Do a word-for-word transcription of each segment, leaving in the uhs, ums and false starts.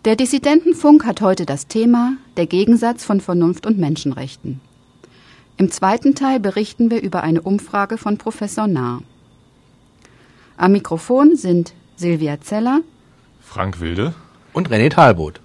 Der Dissidentenfunk hat heute das Thema der Gegensatz von Vernunft und Menschenrechten. Im zweiten Teil berichten wir über eine Umfrage von Professor Nahr. Am Mikrofon sind Silvia Zeller, Frank Wilde und René Talbot.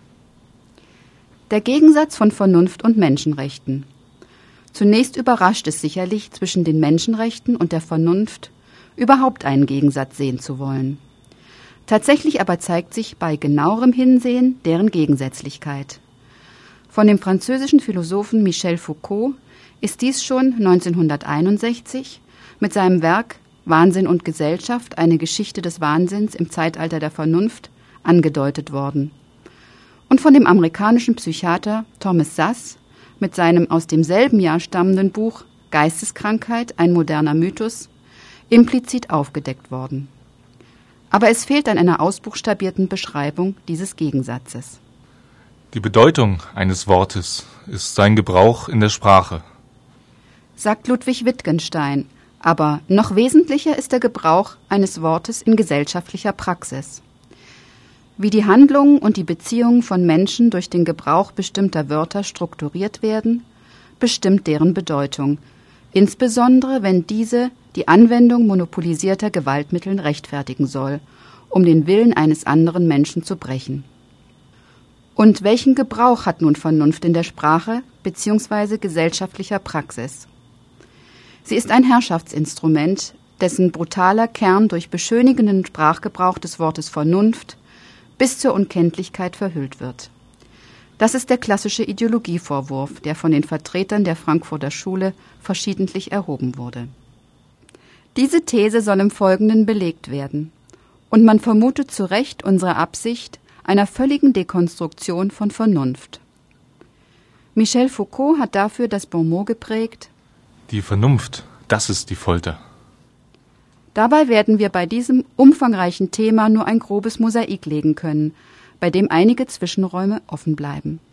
Der Gegensatz von Vernunft und Menschenrechten. Zunächst überrascht es sicherlich, zwischen den Menschenrechten und der Vernunft überhaupt einen Gegensatz sehen zu wollen. Tatsächlich aber zeigt sich bei genauerem Hinsehen deren Gegensätzlichkeit. Von dem französischen Philosophen Michel Foucault ist dies schon neunzehnhunderteinundsechzig mit seinem Werk Wahnsinn und Gesellschaft, eine Geschichte des Wahnsinns im Zeitalter der Vernunft angedeutet worden. Und von dem amerikanischen Psychiater Thomas Szasz mit seinem aus demselben Jahr stammenden Buch Geisteskrankheit, ein moderner Mythos, implizit aufgedeckt worden. Aber es fehlt an einer ausbuchstabierten Beschreibung dieses Gegensatzes. Die Bedeutung eines Wortes ist sein Gebrauch in der Sprache, sagt Ludwig Wittgenstein, aber noch wesentlicher ist der Gebrauch eines Wortes in gesellschaftlicher Praxis. Wie die Handlungen und die Beziehungen von Menschen durch den Gebrauch bestimmter Wörter strukturiert werden, bestimmt deren Bedeutung, insbesondere wenn diese die Anwendung monopolisierter Gewaltmittel rechtfertigen soll, um den Willen eines anderen Menschen zu brechen. Und welchen Gebrauch hat nun Vernunft in der Sprache bzw. gesellschaftlicher Praxis? Sie ist ein Herrschaftsinstrument, dessen brutaler Kern durch beschönigenden Sprachgebrauch des Wortes Vernunft bis zur Unkenntlichkeit verhüllt wird. Das ist der klassische Ideologievorwurf, der von den Vertretern der Frankfurter Schule verschiedentlich erhoben wurde. Diese These soll im Folgenden belegt werden. Und man vermutet zu Recht unsere Absicht einer völligen Dekonstruktion von Vernunft. Michel Foucault hat dafür das Bonmot geprägt: Die Vernunft, das ist die Folter. Dabei werden wir bei diesem umfangreichen Thema nur ein grobes Mosaik legen können, bei dem einige Zwischenräume offen bleiben.